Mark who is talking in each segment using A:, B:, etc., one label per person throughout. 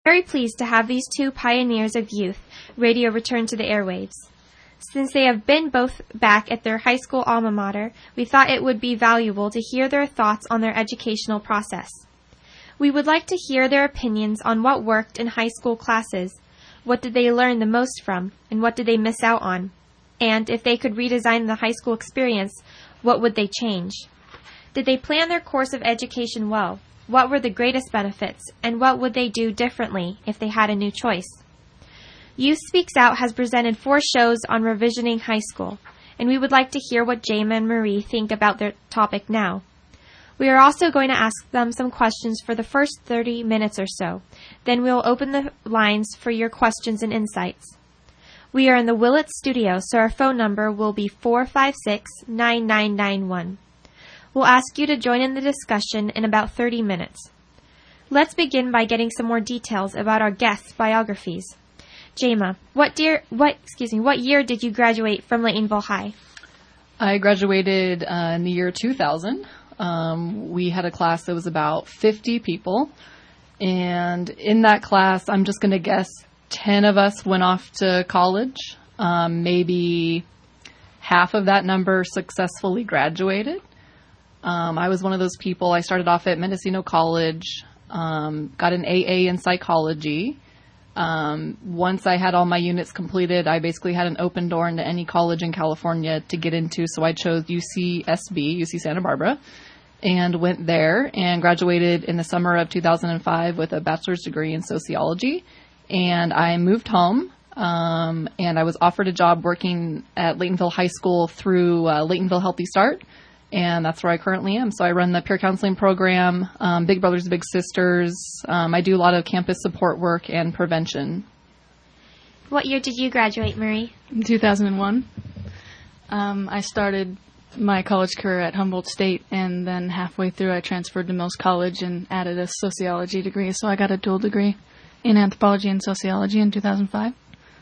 A: Very pleased to have these two pioneers of youth radio return to the airwaves. Since they have been both back at their high school alma mater, we thought it would be valuable to hear their thoughts on their educational process. We would like to hear their opinions on what worked in high school classes, what did they learn the most from, and what did they miss out on, and if they could redesign the high school experience, what would they change? Did they plan their course of education well? What were the greatest benefits, and what would they do differently if they had a new choice? Youth Speaks Out has presented 4 shows on revisioning high school, and we would like to hear what Jayma and Marie think about their topic now. We are also going to ask them some questions for the first 30 minutes or so. Then we will open the lines for your questions and insights. We are in the Willits studio, so our phone number will be 456-9991. We'll ask you to join in the discussion in about 30 minutes. Let's begin by getting some more details about our guests' biographies. Jayma, what year did you graduate from Laytonville High?
B: I graduated in the year 2000. We had a class that was about 50 people. And in that class, I'm just going to guess 10 of us went off to college. Maybe half of that number successfully graduated. I was one of those people. I started off at Mendocino College, got an AA in psychology. Once I had all my units completed, I basically had an open door into any college in California to get into. So I chose UC Santa Barbara, and went there and graduated in the summer of 2005 with a bachelor's degree in sociology. And I moved home, and I was offered a job working at Laytonville High School through Laytonville Healthy Start. And that's where I currently am. So I run the peer counseling program, Big Brothers Big Sisters. I do a lot of campus support work and prevention.
A: What year did you graduate, Marie?
C: In 2001. I started my college career at Humboldt State, and then halfway through I transferred to Mills College and added a sociology degree. So I got a dual degree in anthropology and sociology in 2005.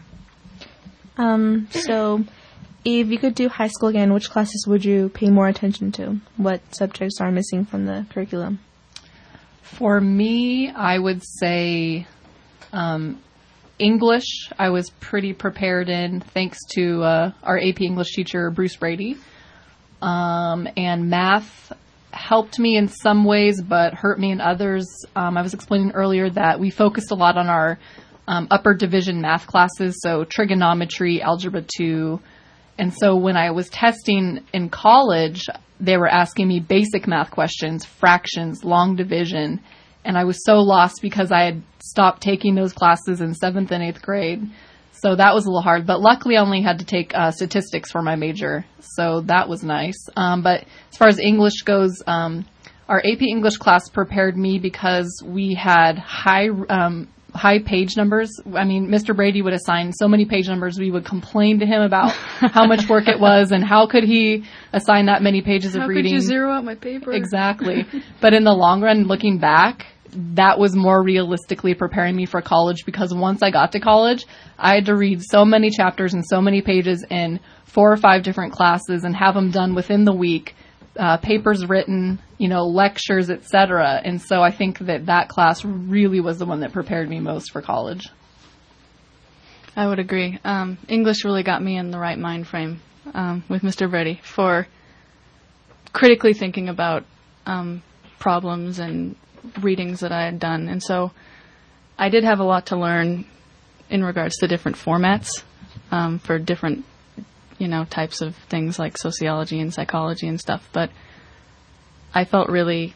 D: So if you could do high school again, which classes would you pay more attention to? What subjects are missing from the curriculum?
B: For me, I would say English I was pretty prepared in, thanks to our AP English teacher, Bruce Brady. And math helped me in some ways, but hurt me in others. I was explaining earlier that we focused a lot on our upper division math classes, so trigonometry, algebra 2. And so when I was testing in college, they were asking me basic math questions, fractions, long division, and I was so lost because I had stopped taking those classes in 7th and 8th grade. So that was a little hard, but luckily I only had to take statistics for my major, so that was nice. But as far as English goes, our AP English class prepared me because we had high page numbers. I mean, Mr. Brady would assign so many page numbers, we would complain to him about how much work it was and how could he assign that many pages of reading.
C: How could you zero out my paper?
B: Exactly. But in the long run, looking back, that was more realistically preparing me for college, because once I got to college, I had to read so many chapters and so many pages in 4 or 5 different classes and have them done within the week, papers written, lectures, etc. And so I think that class really was the one that prepared me most for college.
C: I would agree. English really got me in the right mind frame with Mr. Brady for critically thinking about problems and readings that I had done. And so I did have a lot to learn in regards to different formats for different, types of things like sociology and psychology and stuff. But I felt really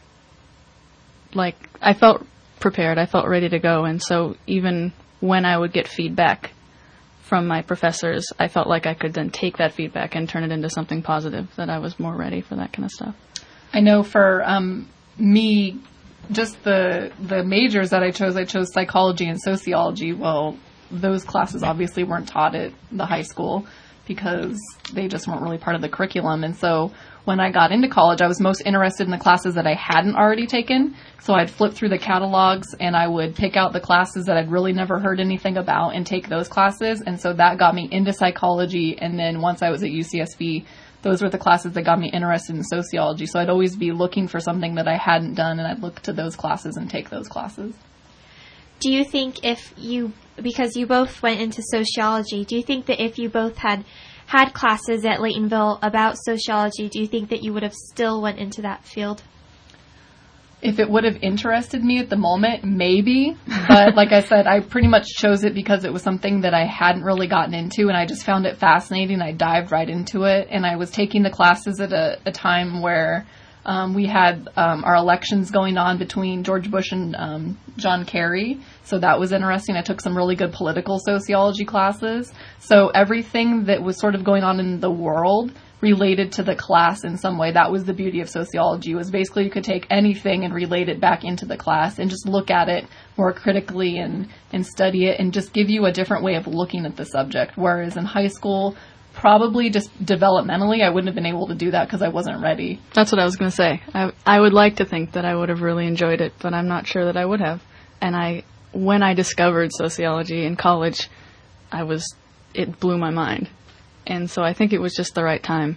C: I felt prepared. I felt ready to go. And so even when I would get feedback from my professors, I felt like I could then take that feedback and turn it into something positive, that I was more ready for that kind of stuff.
B: I know for me, just the majors that I chose psychology and sociology. Well, those classes obviously weren't taught at the high school because they just weren't really part of the curriculum. And so when I got into college, I was most interested in the classes that I hadn't already taken. So I'd flip through the catalogs and I would pick out the classes that I'd really never heard anything about and take those classes. And so that got me into psychology. And then once I was at UCSB, those were the classes that got me interested in sociology. So I'd always be looking for something that I hadn't done, and I'd look to those classes and take those classes.
A: do you think because you both went into sociology, do you think that if you both had classes at Laytonville about sociology, do you think that you would have still went into that field?
B: If it would have interested me at the moment, maybe. But like I said, I pretty much chose it because it was something that I hadn't really gotten into, and I just found it fascinating. I dived right into it, and I was taking the classes at a time where we had our elections going on between George Bush and John Kerry. So that was interesting. I took some really good political sociology classes. So everything that was sort of going on in the world related to the class in some way. That was the beauty of sociology, was basically you could take anything and relate it back into the class and just look at it more critically and study it and just give you a different way of looking at the subject. Whereas in high school, probably just developmentally, I wouldn't have been able to do that because I wasn't ready.
C: That's what I was going to say. I would like to think that I would have really enjoyed it, but I'm not sure that I would have. And when I discovered sociology in college, it blew my mind. And so I think it was just the right time.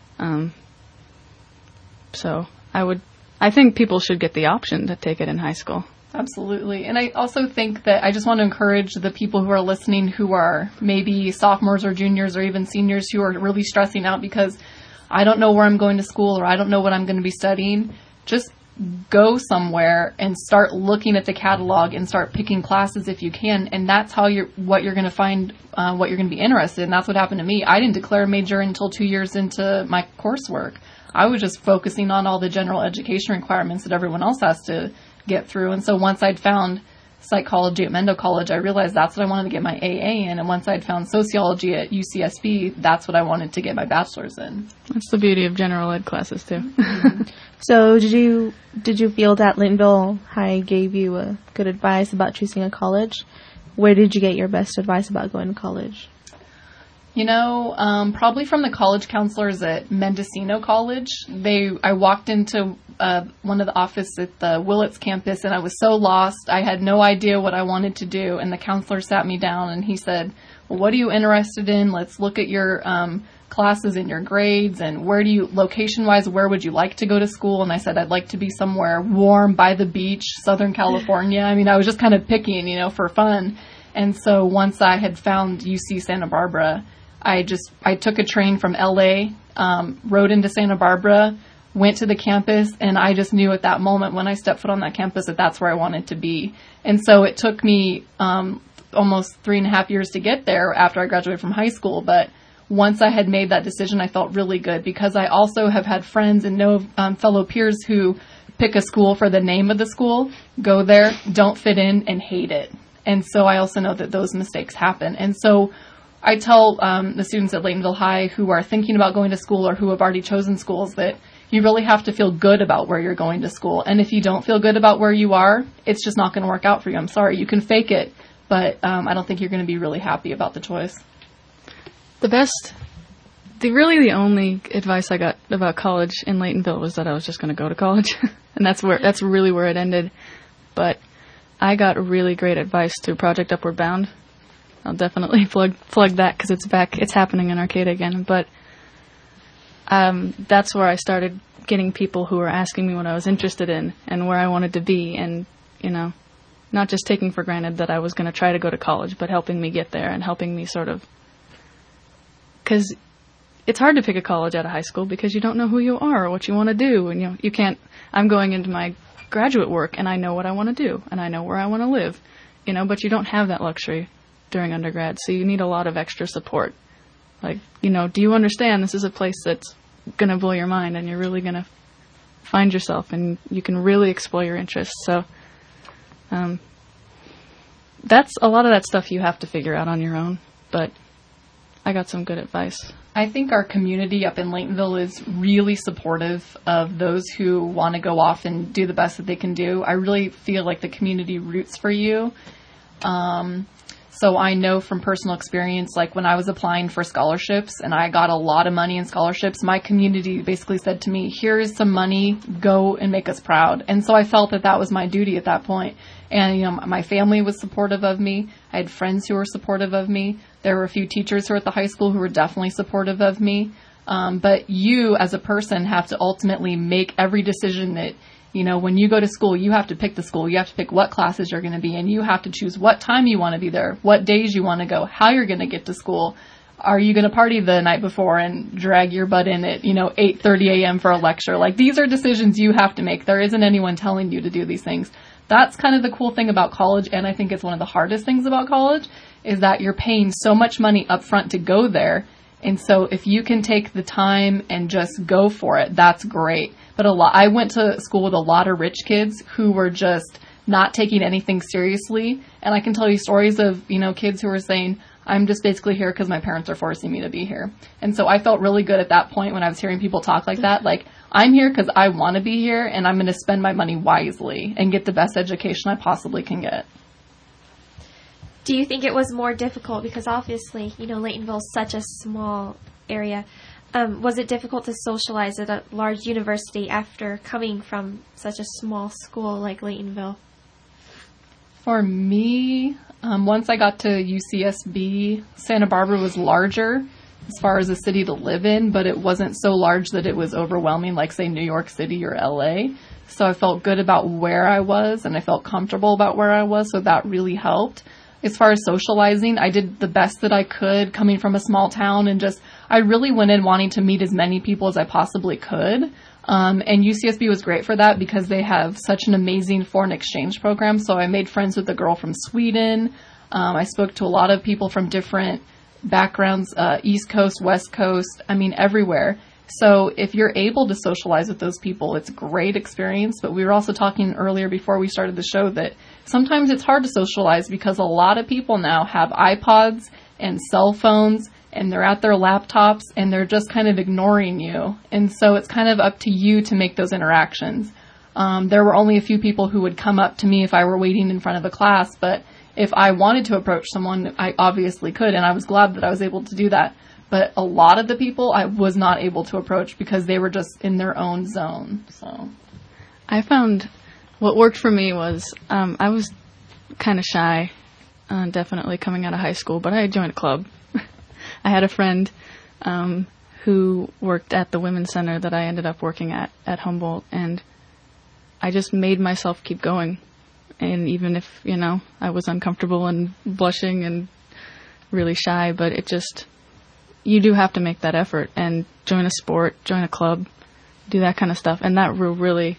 C: So I think people should get the option to take it in high school.
B: Absolutely. And I also think that I just want to encourage the people who are listening who are maybe sophomores or juniors or even seniors who are really stressing out because I don't know where I'm going to school or I don't know what I'm going to be studying. Just go somewhere and start looking at the catalog and start picking classes if you can. And that's how what you're going to find, what you're going to be interested in. That's what happened to me. I didn't declare a major until 2 years into my coursework. I was just focusing on all the general education requirements that everyone else has to get through. And so once I'd found psychology at Mendo College, I realized that's what I wanted to get my AA in. And once I'd found sociology at UCSB, that's what I wanted to get my bachelor's in.
C: That's the beauty of general ed classes, too.
D: So did you feel that Laytonville High gave you good advice about choosing a college? Where did you get your best advice about going to college?
B: Probably from the college counselors at Mendocino College. I walked into one of the offices at the Willits campus, and I was so lost. I had no idea what I wanted to do, and the counselor sat me down, and he said, well, what are you interested in? Let's look at your classes and your grades, and location-wise, where would you like to go to school? And I said, I'd like to be somewhere warm by the beach, Southern California. I mean, I was just kind of picking, for fun. And so once I had found UC Santa Barbara, I took a train from LA, rode into Santa Barbara, went to the campus, and I just knew at that moment when I stepped foot on that campus that that's where I wanted to be. And so it took me almost 3.5 years to get there after I graduated from high school. But once I had made that decision, I felt really good because I also have had friends and know fellow peers who pick a school for the name of the school, go there, don't fit in, and hate it. And so I also know that those mistakes happen. And so I tell the students at Laytonville High who are thinking about going to school or who have already chosen schools that you really have to feel good about where you're going to school. And if you don't feel good about where you are, it's just not going to work out for you. I'm sorry. You can fake it, but I don't think you're going to be really happy about the choice.
C: The only advice I got about college in Laytonville was that I was just going to go to college. And that's really where it ended. But I got really great advice through Project Upward Bound. I'll definitely plug that because it's back. It's happening in Arcata again. But that's where I started getting people who were asking me what I was interested in and where I wanted to be, and not just taking for granted that I was going to try to go to college, but helping me get there and helping me sort of, because it's hard to pick a college out of high school because you don't know who you are or what you want to do, and you can't. I'm going into my graduate work and I know what I want to do and I know where I want to live, but you don't have that luxury during undergrad, so you need a lot of extra support. Like, do you understand this is a place that's going to blow your mind and you're really going to find yourself and you can really explore your interests. So that's a lot of that stuff you have to figure out on your own, but I got some good advice.
B: I think our community up in Laytonville is really supportive of those who want to go off and do the best that they can do. I really feel like the community roots for you. So I know from personal experience, like when I was applying for scholarships and I got a lot of money in scholarships, my community basically said to me, here is some money, go and make us proud. And so I felt that was my duty at that point. And, my family was supportive of me. I had friends who were supportive of me. There were a few teachers who were at the high school who were definitely supportive of me. But you as a person have to ultimately make every decision that You know, when you go to school, you have to pick the school. You have to pick what classes you're going to be in. You have to choose what time you want to be there, what days you want to go, how you're going to get to school. Are you going to party the night before and drag your butt in at, 8:30 a.m. for a lecture? Like, these are decisions you have to make. There isn't anyone telling you to do these things. That's kind of the cool thing about college, and I think it's one of the hardest things about college, is that you're paying so much money up front to go there. And so if you can take the time and just go for it, that's great. But I went to school with a lot of rich kids who were just not taking anything seriously. And I can tell you stories of, kids who were saying, I'm just basically here because my parents are forcing me to be here. And so I felt really good at that point when I was hearing people talk like that. Like, I'm here because I want to be here, and I'm going to spend my money wisely and get the best education I possibly can get.
A: Do you think it was more difficult? Because obviously, Laytonville is such a small area. Was it difficult to socialize at a large university after coming from such a small school like Laytonville?
B: For me, once I got to UCSB, Santa Barbara was larger as far as a city to live in, but it wasn't so large that it was overwhelming like, say, New York City or LA. So I felt good about where I was, and I felt comfortable about where I was, so that really helped. As far as socializing, I did the best that I could coming from a small town, and I really went in wanting to meet as many people as I possibly could. And UCSB was great for that because they have such an amazing foreign exchange program. So I made friends with a girl from Sweden. I spoke to a lot of people from different backgrounds, East Coast, West Coast, everywhere. So if you're able to socialize with those people, it's a great experience. But we were also talking earlier before we started the show that sometimes it's hard to socialize because a lot of people now have iPods and cell phones, and they're at their laptops, and they're just kind of ignoring you. And so it's kind of up to you to make those interactions. There were only a few people who would come up to me if I were waiting in front of a class, but if I wanted to approach someone, I obviously could, and I was glad that I was able to do that. But a lot of the people I was not able to approach because they were just in their own zone. So
C: I found what worked for me was I was kind of shy, definitely coming out of high school, but I joined a club. I had a friend who worked at the Women's Center that I ended up working at Humboldt, and I just made myself keep going. And even if, I was uncomfortable and blushing and really shy, but you do have to make that effort and join a sport, join a club, do that kind of stuff. And that will really,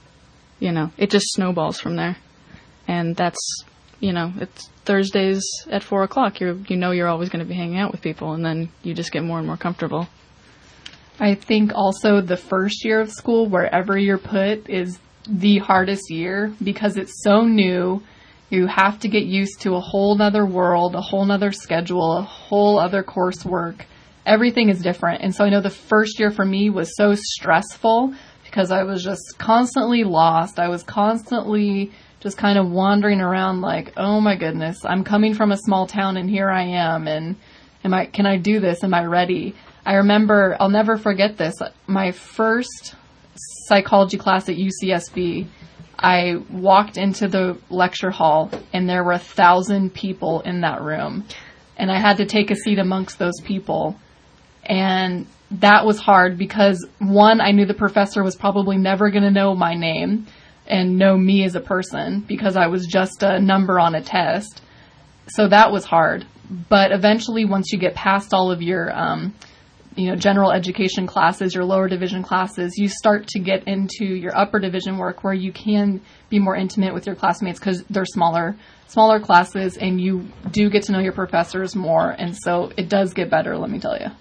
C: it just snowballs from there. And that's, it's Thursdays at 4:00. You're always going to be hanging out with people, and then you just get more and more comfortable.
B: I think also the first year of school, wherever you're put, is the hardest year because it's so new. You have to get used to a whole nother world, a whole nother schedule, a whole other coursework. Everything is different. And so I know the first year for me was so stressful because I was just constantly lost. I was constantly just kind of wandering around like, oh my goodness, I'm coming from a small town and here I am. And can I do this? Am I ready? I remember, I'll never forget this. My first psychology class at UCSB, I walked into the lecture hall and there were 1,000 people in that room, and I had to take a seat amongst those people. And that was hard because, one, I knew the professor was probably never going to know my name and know me as a person because I was just a number on a test. So that was hard. But eventually, once you get past all of your general education classes, your lower division classes, you start to get into your upper division work where you can be more intimate with your classmates because they're smaller classes, and you do get to know your professors more. And so it does get better, let me tell you.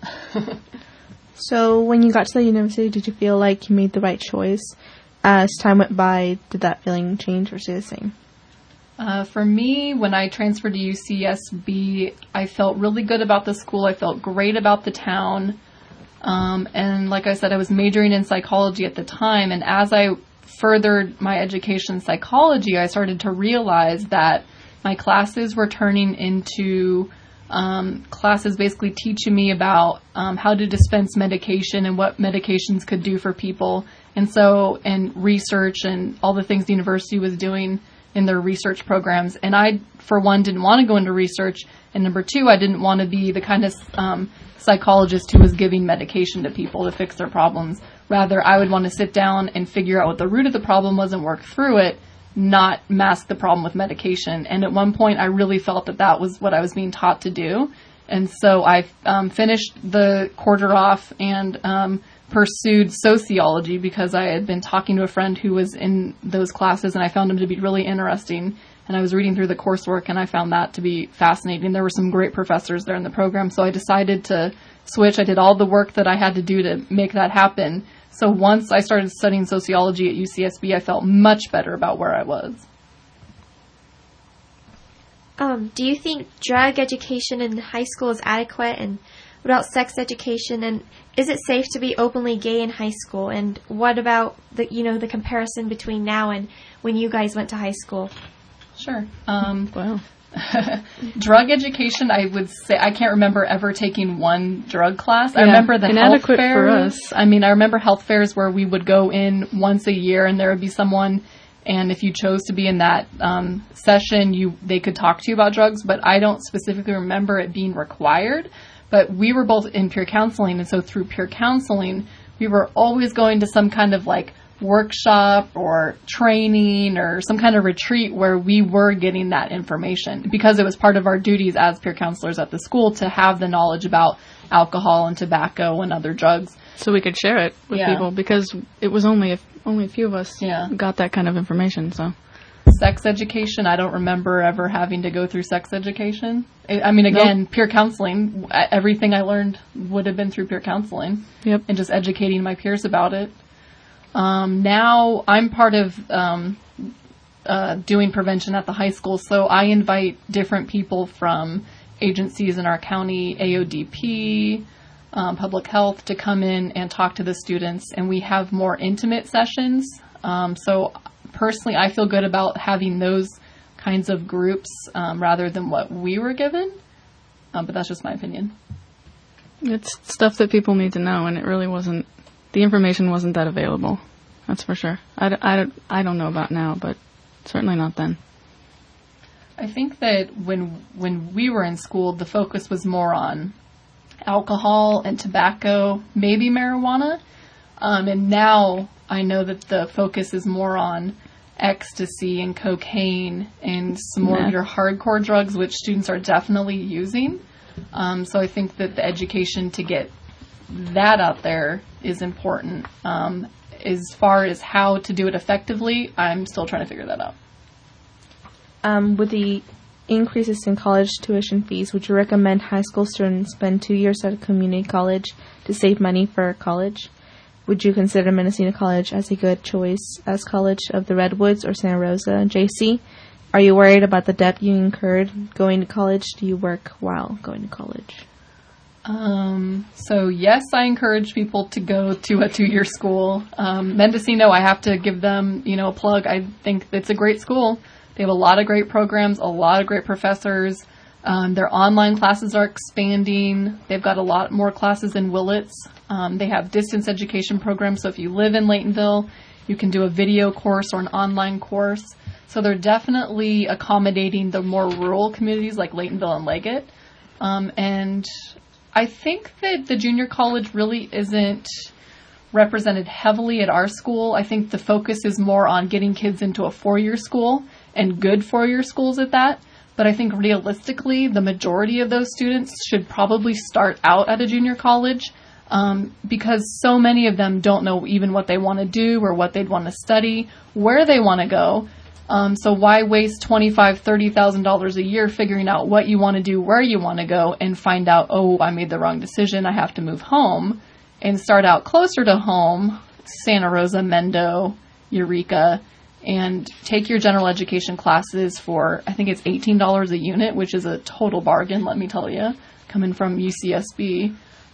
D: So when you got to the university, did you feel like you made the right choice? As time went by, did that feeling change or stay the same?
B: For me, when I transferred to UCSB, I felt really good about the school. I felt great about the town. And like I said, I was majoring in psychology at the time. And as I furthered my education in psychology, I started to realize that my classes were turning into classes basically teaching me about how to dispense medication and what medications could do for people. And research and all the things the university was doing in their research programs. And I, for one, didn't want to go into research. And number two, I didn't want to be the kind of psychologist who was giving medication to people to fix their problems. Rather, I would want to sit down and figure out what the root of the problem was and work through it, not mask the problem with medication. And at one point, I really felt that was what I was being taught to do. And so I finished the quarter off and pursued sociology because I had been talking to a friend who was in those classes, and I found him to be really interesting. And I was reading through the coursework, and I found that to be fascinating. There were some great professors there in the program, so I decided to switch. I did all the work that I had to do to make that happen. So once I started studying sociology at UCSB, I felt much better about where I was.
A: Do you think drug education in high school is adequate? And what about sex education? And is it safe to be openly gay in high school? And what about the comparison between now and when you guys went to high school?
B: Sure.
C: Wow.
B: Drug education, I would say, I can't remember ever taking one drug class.
C: Yeah,
B: I remember the health
C: inadequate
B: fairs.
C: for us.
B: I remember health fairs where we would go in once a year and there would be someone, and if you chose to be in that session, they could talk to you about drugs, but I don't specifically remember it being required. But we were both in peer counseling, and so through peer counseling, we were always going to some kind of workshop or training or some kind of retreat where we were getting that information, because it was part of our duties as peer counselors at the school to have the knowledge about alcohol and tobacco and other drugs.
C: So we could share it with people, because it was only a few of us got that kind of information. So
B: sex education, I don't remember ever having to go through sex education. Nope. Peer counseling, everything I learned would have been through peer counseling.
C: Yep.
B: And just educating my peers about it. Now I'm part of doing prevention at the high school, so I invite different people from agencies in our county, AODP, public health, to come in and talk to the students, and we have more intimate sessions. So personally, I feel good about having those kinds of groups rather than what we were given, but that's just my opinion.
C: It's stuff that people need to know, and it really wasn't. The information wasn't that available, that's for sure. I don't know about now, but certainly not then.
B: I think that when we were in school, the focus was more on alcohol and tobacco, maybe marijuana. And now I know that the focus is more on ecstasy and cocaine and some more of your hardcore drugs, which students are definitely using. So I think that the education to get that out there is important. As far as how to do it effectively, I'm still trying to figure that out.
D: With the increases in college tuition fees, would you recommend high school students spend 2 years at a community college to save money for college? Would you consider Mendocino College as a good choice as College of the Redwoods or Santa Rosa? JC, are you worried about the debt you incurred going to college? Do you work while going to college?
B: So yes, I encourage people to go to a 2-year school. Mendocino, I have to give them, a plug. I think it's a great school. They have a lot of great programs, a lot of great professors. Their online classes are expanding. They've got a lot more classes in Willits. They have distance education programs. So if you live in Laytonville, you can do a video course or an online course. So they're definitely accommodating the more rural communities like Laytonville and Leggett. And I think that the junior college really isn't represented heavily at our school. I think the focus is more on getting kids into a 4-year school, and good 4-year schools at that. But I think realistically, the majority of those students should probably start out at a junior college, because so many of them don't know even what they want to do or what they'd want to study, where they want to go. So why waste $25,000, $30,000 a year figuring out what you want to do, where you want to go, and find out, oh, I made the wrong decision, I have to move home, and start out closer to home, Santa Rosa, Mendo, Eureka, and take your general education classes for, I think it's $18 a unit, which is a total bargain, let me tell you, coming from UCSB.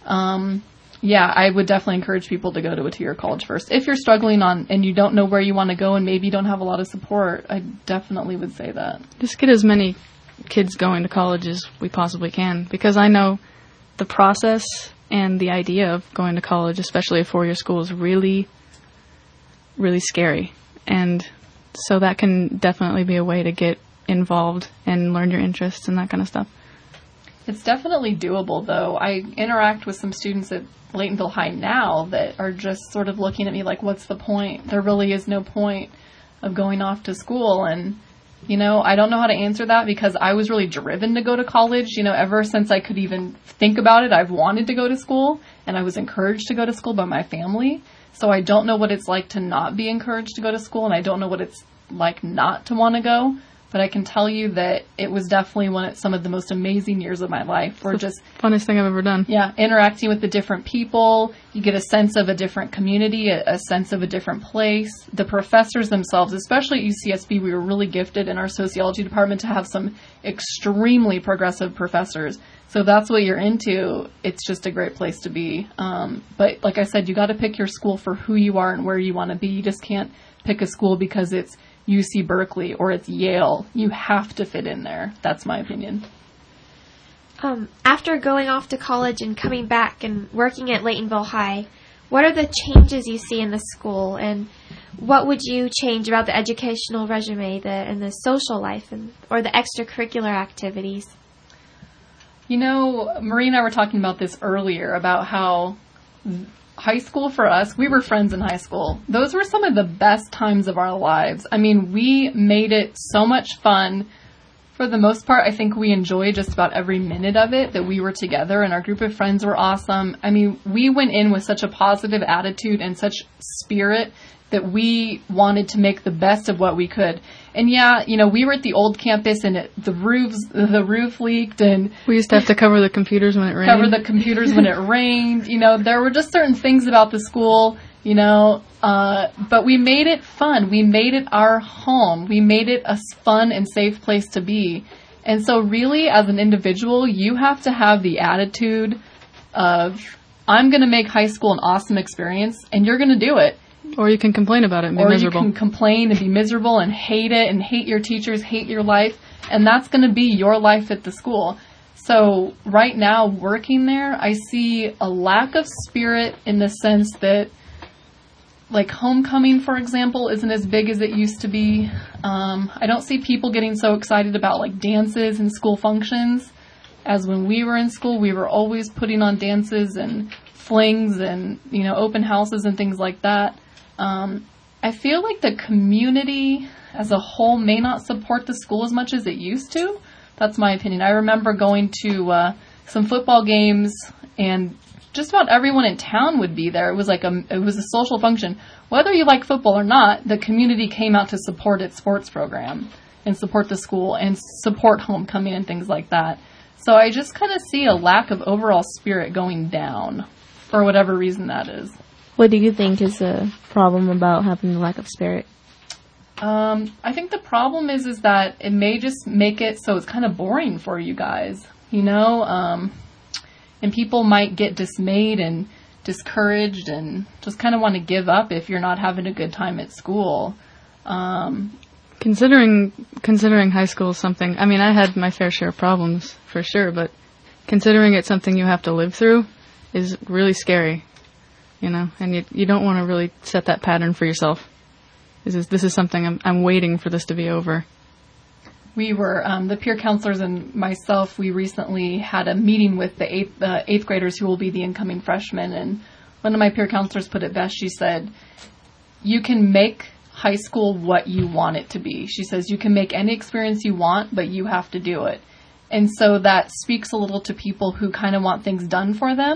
B: I would definitely encourage people to go to a 2-year college first. If you're struggling and you don't know where you want to go and maybe you don't have a lot of support, I definitely would say that.
C: Just get as many kids going to college as we possibly can, because I know the process and the idea of going to college, especially a 4-year school, is really, really scary. And so that can definitely be a way to get involved and learn your interests and that kind of stuff.
B: It's definitely doable, though. I interact with some students at Laytonville High now that are just sort of looking at me like, what's the point? There really is no point of going off to school. And, you know, I don't know how to answer that because I was really driven to go to college. You know, ever since I could even think about it, I've wanted to go to school, and I was encouraged to go to school by my family. So I don't know what it's like to not be encouraged to go to school, and I don't know what it's like not to want to go. But I can tell you that it was definitely some of the most amazing years of my life. Or just
C: funnest thing I've ever done.
B: Yeah, interacting with the different people. You get a sense of a different community, a sense of a different place. The professors themselves, especially at UCSB, we were really gifted in our sociology department to have some extremely progressive professors. So if that's what you're into, it's just a great place to be. But like I said, you got to pick your school for who you are and where you want to be. You just can't pick a school because it's UC Berkeley or it's Yale. You have to fit in there. That's my opinion.
A: After going off to college and coming back and working at Laytonville High, what are the changes you see in the school, and what would you change about the educational resume and the social life or the extracurricular activities?
B: You know, Marie and I were talking about this earlier, about how high school for us, we were friends in high school. Those were some of the best times of our lives. I mean, we made it so much fun. For the most part, I think we enjoyed just about every minute of it that we were together, and our group of friends were awesome. I mean, we went in with such a positive attitude and such spirit that we wanted to make the best of what we could. And yeah, you know, we were at the old campus, and the roof leaked, and
C: we used to have to cover the computers when it rained.
B: You know, there were just certain things about the school, you know, but we made it fun. We made it our home. We made it a fun and safe place to be. And so really, as an individual, you have to have the attitude of, I'm going to make high school an awesome experience, and you're going to do it.
C: Or you can complain about it and be miserable.
B: Or you can complain and be miserable and hate it and hate your teachers, hate your life, and that's going to be your life at the school. So right now, working there, I see a lack of spirit in the sense that, like, homecoming, for example, isn't as big as it used to be. I don't see people getting so excited about, like, dances and school functions as when we were in school. We were always putting on dances and flings and, you know, open houses and things like that. I feel like the community as a whole may not support the school as much as it used to. That's my opinion. I remember going to some football games, and just about everyone in town would be there. It was like it was a social function. Whether you like football or not, the community came out to support its sports program and support the school and support homecoming and things like that. So I just kind of see a lack of overall spirit going down for whatever reason that is.
D: What do you think is a problem about having a lack of spirit?
B: I think the problem is that it may just make it so it's kind of boring for you guys, you know, and people might get dismayed and discouraged and just kind of want to give up if you're not having a good time at school.
C: Considering high school is something, I mean, I had my fair share of problems for sure, but considering it's something you have to live through is really scary, you know, and you don't want to really set that pattern for yourself. This is something I'm waiting for this to be over.
B: We were, the peer counselors and myself, we recently had a meeting with the eighth graders who will be the incoming freshmen, and one of my peer counselors put it best. She said, you can make high school what you want it to be. She says, you can make any experience you want, but you have to do it. And so that speaks a little to people who kind of want things done for them.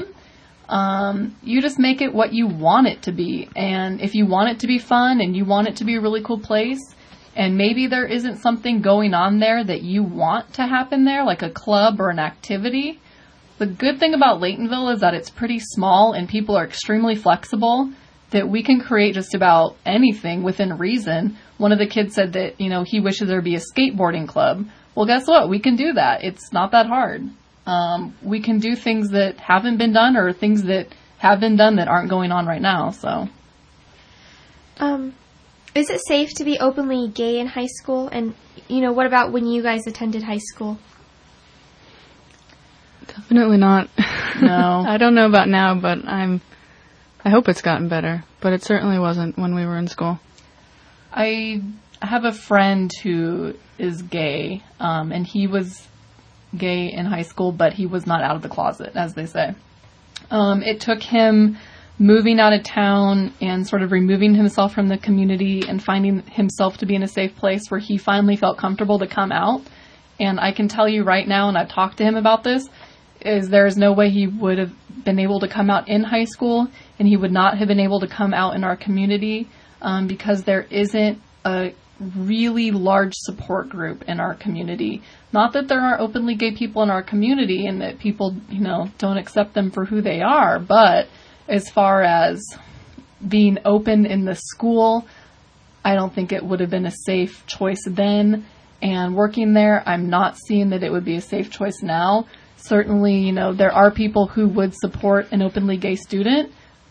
B: You just make it what you want it to be. And if you want it to be fun and you want it to be a really cool place, and maybe there isn't something going on there that you want to happen there, like a club or an activity, the good thing about Laytonville is that it's pretty small and people are extremely flexible, that we can create just about anything within reason. One of the kids said that, you know, he wishes there'd be a skateboarding club. Well, guess what? We can do that. It's not that hard. We can do things that haven't been done or things that have been done that aren't going on right now, so.
A: Is it safe to be openly gay in high school? And, you know, what about when you guys attended high school?
C: Definitely not.
B: No.
C: I don't know about now, but I hope it's gotten better, but it certainly wasn't when we were in school.
B: I have a friend who is gay, and he was gay in high school, but he was not out of the closet, as they say. It took him moving out of town and sort of removing himself from the community and finding himself to be in a safe place where he finally felt comfortable to come out. And I can tell you right now, and I've talked to him about this, is there is no way he would have been able to come out in high school, and he would not have been able to come out in our community because there isn't a really large support group in our community. Not that there are openly gay people in our community and that people, don't accept them for who they are, but as far as being open in the school, I don't think it would have been a safe choice then. And working there, I'm not seeing that it would be a safe choice now. Certainly, there are people who would support an openly gay student,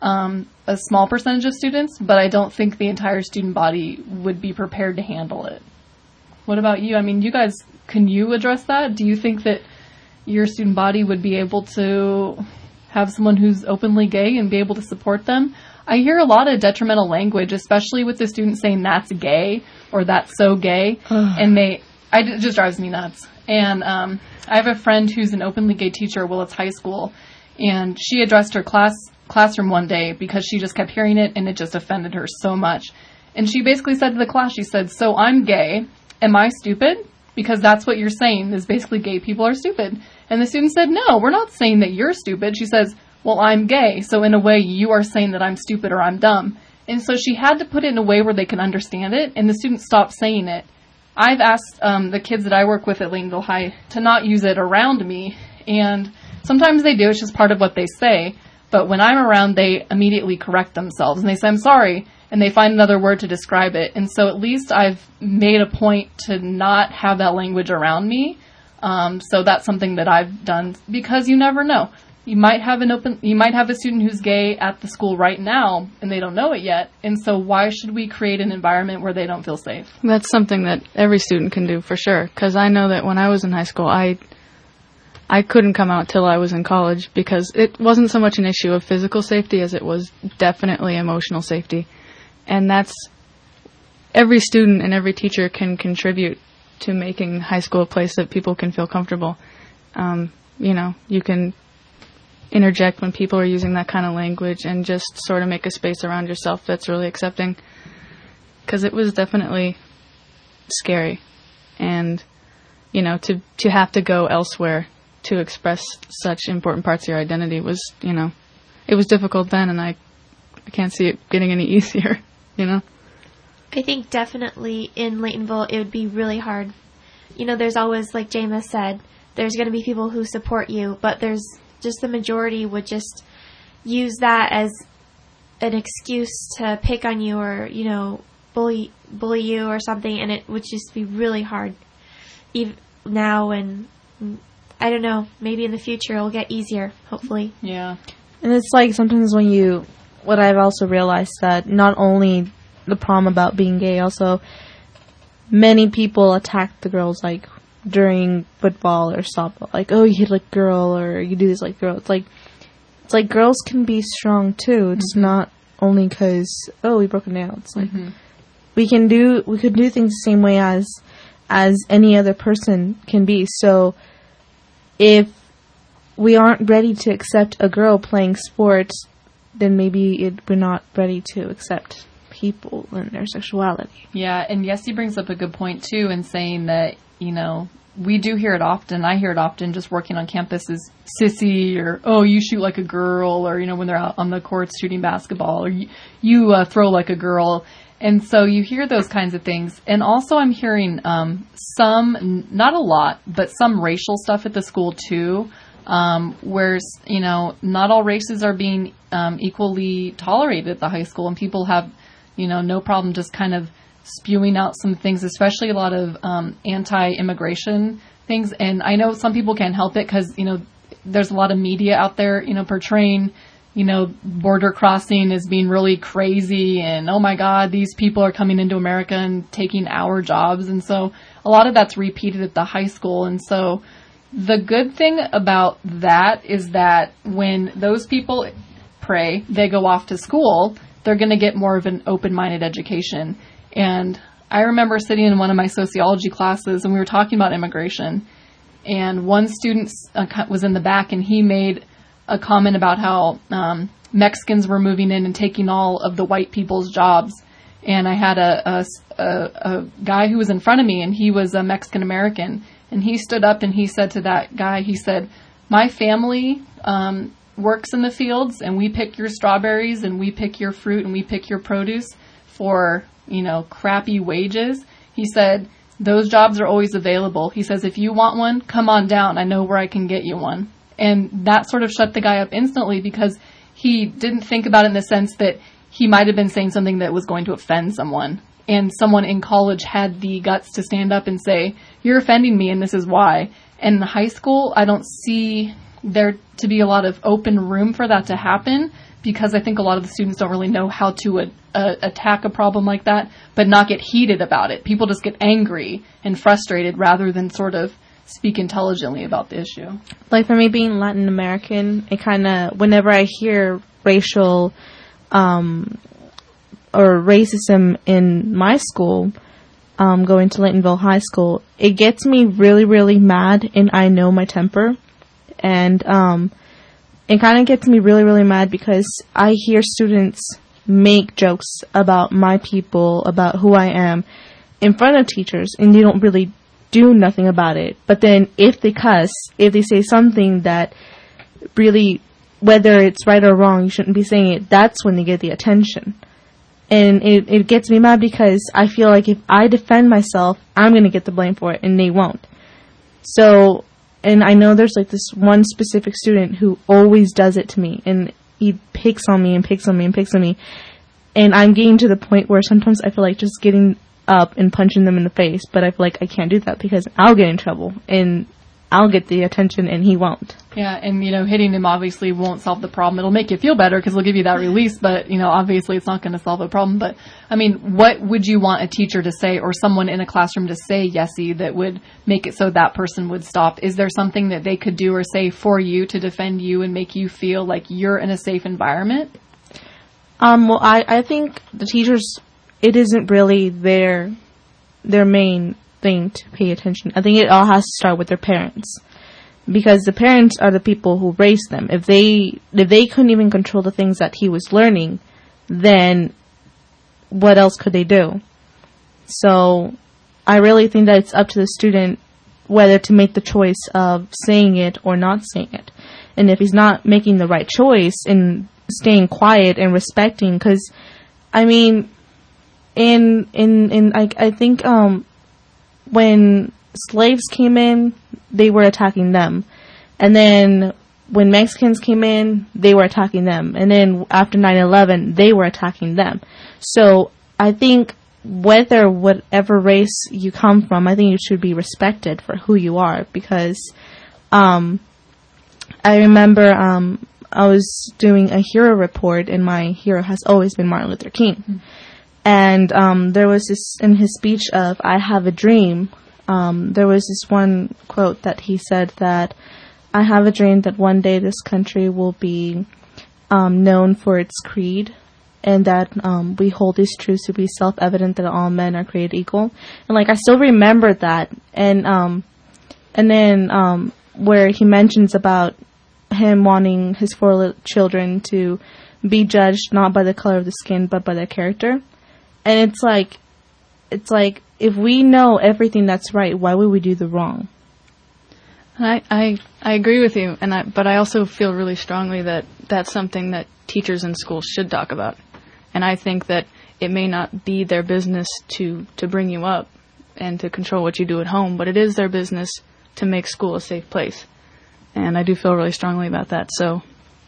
B: a small percentage of students, but I don't think the entire student body would be prepared to handle it. What about you? I mean, you guys, can you address that? Do you think that your student body would be able to have someone who's openly gay and be able to support them? I hear a lot of detrimental language, especially with the students saying that's gay or that's so gay, and it just drives me nuts. And I have a friend who's an openly gay teacher at Willits High School, and she addressed her classroom one day because she just kept hearing it and it just offended her so much. And she basically said to the class, she said, "So I'm gay. Am I stupid? Because that's what you're saying is basically gay people are stupid." And the student said, "No, we're not saying that you're stupid." She says, "Well, I'm gay, so in a way you are saying that I'm stupid or I'm dumb." And so she had to put it in a way where they could understand it, and the students stopped saying it. I've asked the kids that I work with at Laytonville High to not use it around me, and sometimes they do. It's just part of what they say. But when I'm around, they immediately correct themselves, and they say, "I'm sorry," and they find another word to describe it. And so at least I've made a point to not have that language around me. So that's something that I've done, because you never know. You might have a student who's gay at the school right now, and they don't know it yet. And so why should we create an environment where they don't feel safe?
C: That's something that every student can do for sure. Because I know that when I was in high school, I couldn't come out till I was in college because it wasn't so much an issue of physical safety as it was definitely emotional safety. And that's every student and every teacher can contribute to making high school a place that people can feel comfortable. You can interject when people are using that kind of language and just sort of make a space around yourself that's really accepting. Because it was definitely scary. And, to have to go elsewhere to express such important parts of your identity was, it was difficult then, and I can't see it getting any easier,
A: I think definitely in Laytonville it would be really hard. There's always, like Jama said, there's going to be people who support you, but there's just the majority would just use that as an excuse to pick on you or, bully you or something, and it would just be really hard even now, and I don't know, maybe in the future it'll get easier, hopefully.
B: Yeah.
D: And it's like sometimes what I've also realized that not only the problem about being gay, also many people attack the girls, like during football or softball, like, "Oh, you hit like a girl," or "You do this like a girl." It's like girls can be strong too. It's not only because, "Oh, we broke a nail." It's like we could do things the same way as any other person can be. So if we aren't ready to accept a girl playing sports, then maybe we're not ready to accept people and their sexuality.
B: Yeah, and Yessie brings up a good point too in saying that, we do hear it often. I hear it often just working on campus is sissy, or, "Oh, you shoot like a girl," or, when they're out on the courts shooting basketball, or you throw like a girl. And so you hear those kinds of things. And also I'm hearing some, not a lot, but some racial stuff at the school too, where, not all races are being equally tolerated at the high school, and people have, no problem just kind of spewing out some things, especially a lot of anti-immigration things. And I know some people can't help it because, there's a lot of media out there, portraying, border crossing as being really crazy and, "Oh my God, these people are coming into America and taking our jobs." And so a lot of that's repeated at the high school. And so the good thing about that is that when those people they go off to school, they're going to get more of an open-minded education. And I remember sitting in one of my sociology classes and we were talking about immigration. and one student was in the back, and he made a comment about how Mexicans were moving in and taking all of the white people's jobs. And I had a guy who was in front of me, and he was a Mexican American, and he stood up and he said to that guy, he said, "My family works in the fields, and we pick your strawberries, and we pick your fruit, and we pick your produce for, crappy wages." He said, "Those jobs are always available." He says, "If you want one, come on down. I know where I can get you one." And that sort of shut the guy up instantly, because he didn't think about it in the sense that he might have been saying something that was going to offend someone. And someone in college had the guts to stand up and say, "You're offending me, and this is why." And in high school, I don't see there to be a lot of open room for that to happen, because I think a lot of the students don't really know how to attack a problem like that, but not get heated about it. People just get angry and frustrated rather than sort of speak intelligently about the issue.
D: Like, for me, being Latin American, it kind of, whenever I hear racial or racism in my school, going to Laytonville High School, it gets me really, really mad, and I know my temper. And it kind of gets me really, really mad, because I hear students make jokes about my people, about who I am, in front of teachers, and they don't really do nothing about it. But then if they cuss, if they say something that really, whether it's right or wrong, you shouldn't be saying it, that's when they get the attention. And it gets me mad, because I feel like if I defend myself, I'm going to get the blame for it, and they won't. So, and I know there's like this one specific student who always does it to me, and he picks on me and picks on me and picks on me. And I'm getting to the point where sometimes I feel like just getting up and punching them in the face, but I feel like I can't do that, because I'll get in trouble, and I'll get the attention, and he won't.
B: Yeah, and, hitting him obviously won't solve the problem. It'll make you feel better, because it'll give you that release, but, obviously it's not going to solve the problem. But, what would you want a teacher to say, or someone in a classroom to say, Yessie, that would make it so that person would stop? Is there something that they could do or say for you to defend you and make you feel like you're in a safe environment?
D: Well, I think the teachers, it isn't really their main thing to pay attention. I think it all has to start with their parents, because the parents are the people who raised them. If they couldn't even control the things that he was learning, then what else could they do? So I really think that it's up to the student whether to make the choice of saying it or not saying it. And if he's not making the right choice and staying quiet and respecting, because I think when slaves came in, they were attacking them. And then when Mexicans came in, they were attacking them. And then after 9/11, they were attacking them. So I think whatever race you come from, I think you should be respected for who you are. Because I remember I was doing a hero report, and my hero has always been Martin Luther King. Mm-hmm. And there was this, in his speech of "I have a dream," there was this one quote that he said that, "I have a dream that one day this country will be known for its creed, and that we hold these truths to be self-evident, that all men are created equal." And I still remember that. And then where he mentions about him wanting his 4 children to be judged not by the color of the skin, but by their character. And it's like, if we know everything that's right, why would we do the wrong?
C: I agree with you, but I also feel really strongly that that's something that teachers in schools should talk about. And I think that it may not be their business to bring you up and to control what you do at home, but it is their business to make school a safe place. And I do feel really strongly about that. So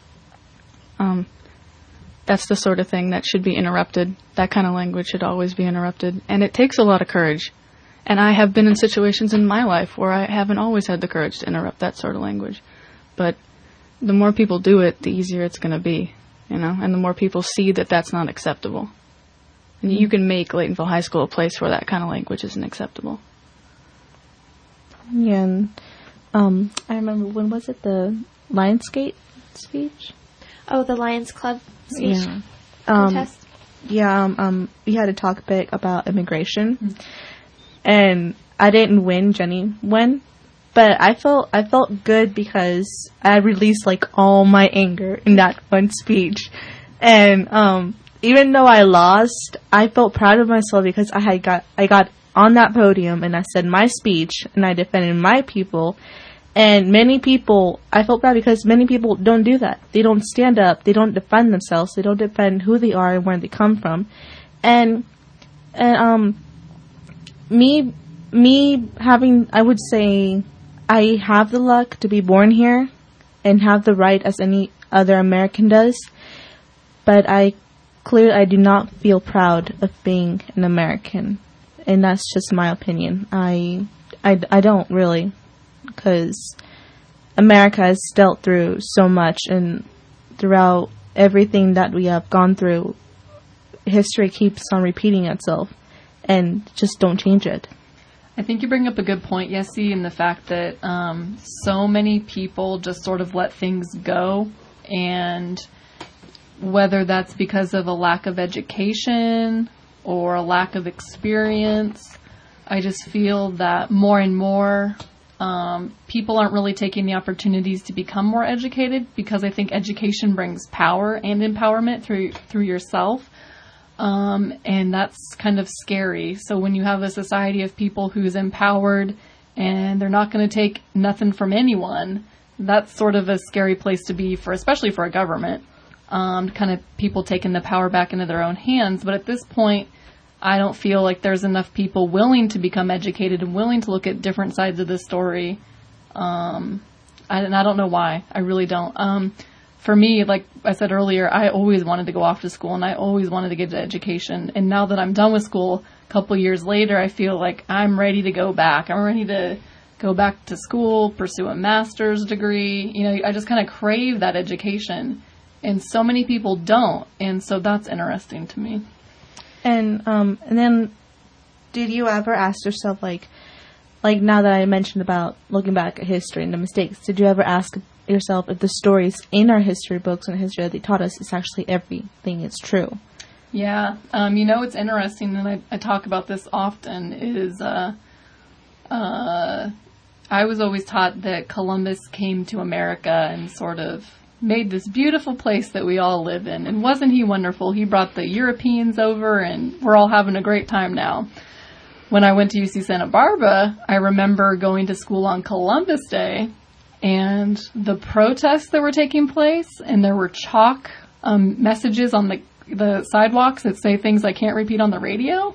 C: that's the sort of thing that should be interrupted. That kind of language should always be interrupted. And it takes a lot of courage. And I have been in situations in my life where I haven't always had the courage to interrupt that sort of language. But the more people do it, the easier it's going to be, and the more people see that that's not acceptable. And you can make Laytonville High School a place where that kind of language isn't acceptable.
D: Yeah, and I remember, when was it, the Lionsgate speech?
A: Oh, the Lions Club speech?
D: Yeah.
A: Protest?
D: We had a talk bit about immigration. Mm-hmm. And I didn't win, Jenny won. But I felt good because I released like all my anger in that one speech. And even though I lost, I felt proud of myself because I got on that podium and I said my speech and I defended my people. And many people, I felt bad because many people don't do that. They don't stand up. They don't defend themselves. They don't defend who they are and where they come from. And me having, I would say, I have the luck to be born here and have the right as any other American does. But I do not feel proud of being an American. And that's just my opinion. I don't really. Because America has dealt through so much, and throughout everything that we have gone through, history keeps on repeating itself, and just don't change it.
B: I think you bring up a good point, Yessie, in the fact that so many people just sort of let things go, and whether that's because of a lack of education or a lack of experience, I just feel that more and more people aren't really taking the opportunities to become more educated, because I think education brings power and empowerment through yourself. And that's kind of scary. So when you have a society of people who's empowered and they're not going to take nothing from anyone, that's sort of a scary place to be for, especially for a government, kind of people taking the power back into their own hands. But at this point, I don't feel like there's enough people willing to become educated and willing to look at different sides of the story. And I don't know why. I really don't. For me, like I said earlier, I always wanted to go off to school and I always wanted to get an education. And now that I'm done with school, a couple years later, I feel like I'm ready to go back. I'm ready to go back to school, pursue a master's degree. You know, I just kind of crave that education. And so many people don't. And so that's interesting to me.
D: And then, did you ever ask yourself, like now that I mentioned about looking back at history and the mistakes, did you ever ask yourself if the stories in our history books and history that they taught us is actually everything is true?
B: Yeah. You know, it's interesting, and I talk about this often, is I was always taught that Columbus came to America and sort of made this beautiful place that we all live in. And wasn't he wonderful? He brought the Europeans over and we're all having a great time now. When I went to UC Santa Barbara, I remember going to school on Columbus Day and the protests that were taking place, and there were chalk messages on the sidewalks that say things I can't repeat on the radio.